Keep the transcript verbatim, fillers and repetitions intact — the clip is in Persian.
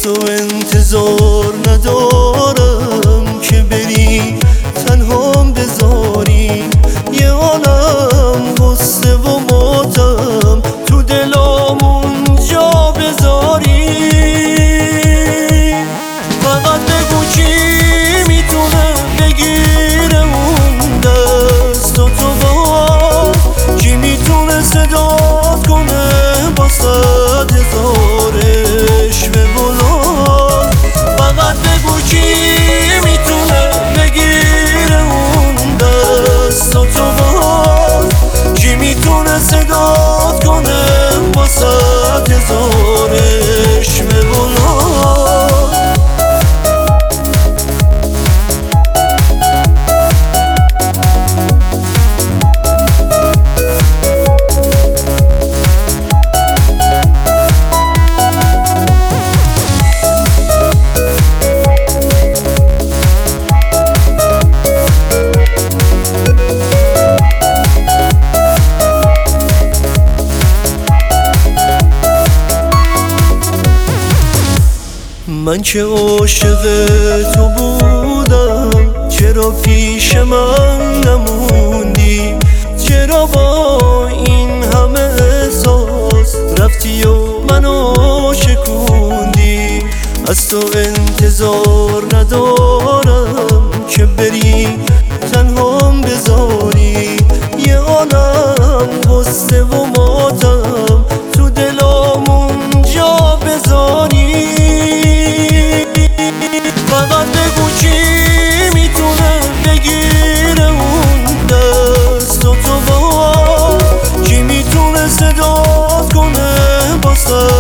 تو انتظار ندارم که بری تنهام بذاری یه عالم غصه و ماتم تو دلامون جا بذاری. فقط بگو کی میتونه بگیره اون دست و تو باز، کی میتونه صدات کنه با صد هزار عشق بلند. فقط بگو کی میتونه بگیره اون دست و تو باز، کی میتونه صدات کنه با صد هزار عشق بلند. من که عاشق تو بودم چرا پیش من نموندی؟ چرا با این همه احساس رفتی و منو شکوندی؟ از تو انتظار ندارم که بری تنهام بذاری یه عالم غصه و ماتم تو دلامون جا بذاری. فقط بگو کی میتونه بگیره اون دست و تو باز، کی میتونه صدات کنه با